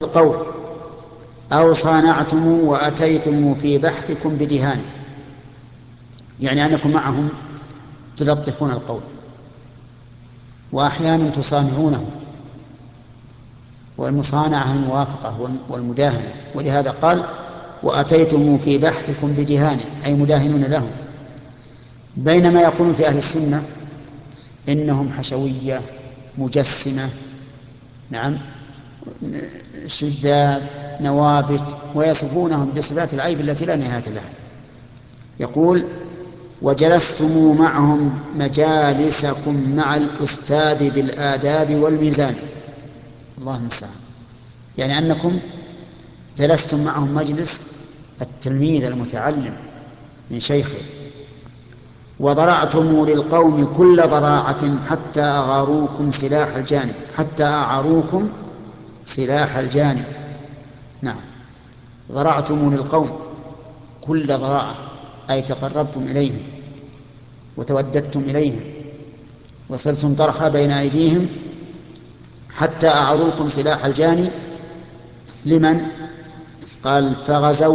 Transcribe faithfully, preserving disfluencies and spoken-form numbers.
القول أو صانعتم وأتيتم في بحثكم بدهان، يعني أنكم معهم تلطفون القول، وأحيانا تصانعونه، والمصانعة الموافقة والمداهنة، ولهذا قال وأتيتم في بحثكم بدهان أي مداهنون لهم. بينما يقولون في أهل السنة إنهم حشوية مجسمة، نعم، شذاذ نوابت، ويصفونهم بصفات العيب التي لا نهاية لها. يقول وجلستم معهم مجالسكم مع الأستاذ بالآداب والميزان. الله المستعان، يعني أنكم جلستم معهم مجلس التلميذ المتعلم من شيخه، وضرعتم للقوم كل ضراعة حتى أغاروكم سلاح الجانب، حتى أعاروكم سلاح الجانب. نعم، ضرعتم للقوم كل ضراعة أي تقربتم إليهم وتوددتم إليهم وصرتم طرحا بين أيديهم حتى أعروكم سلاح الجانب. لمن؟ قال فغزوا